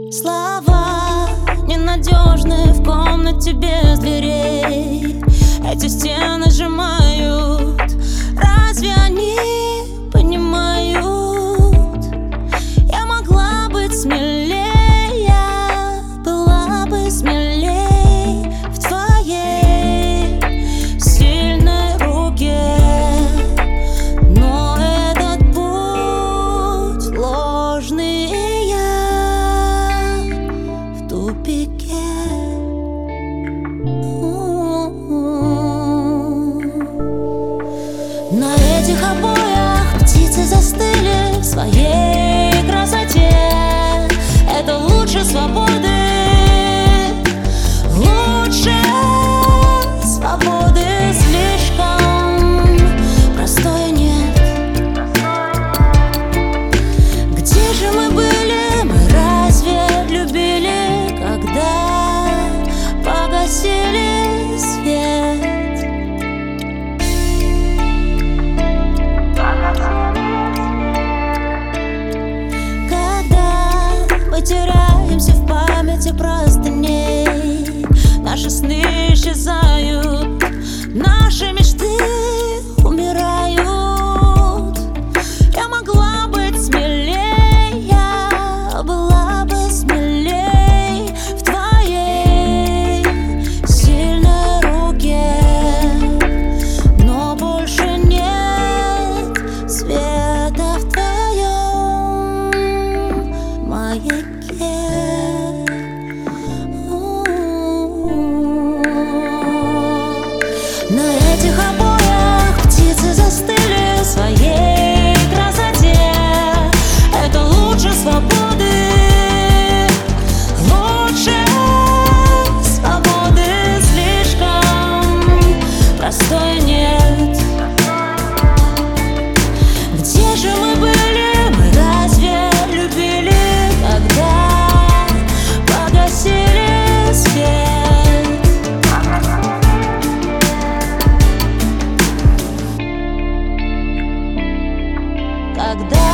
Слова ненадежны в комнате без дверей. Эти стены сжимают. Разве они понимают? Я могла быть смелее, была бы смелей в твоей сильной руке. Но этот путь ложный, и я в тупике. На этих обоях птицы застыли в своей красоте. Это лучше свободы, лучше свободы. Слишком простой нет. Где же мы были? Мы разве любили, когда погасили свет? Теряемся в памяти простыней. Наши сны исчезают, наши мечты умирают. Я могла быть смелее, была бы смелей в твоей сильной руке. Но больше нет света в твоем маяке. На этих обоях птицы застыли в своей красоте. Это лучше свободы, лучше свободы. Слишком простой нет. Где же мы были? Мы разве любили, когда погасили свет? Когда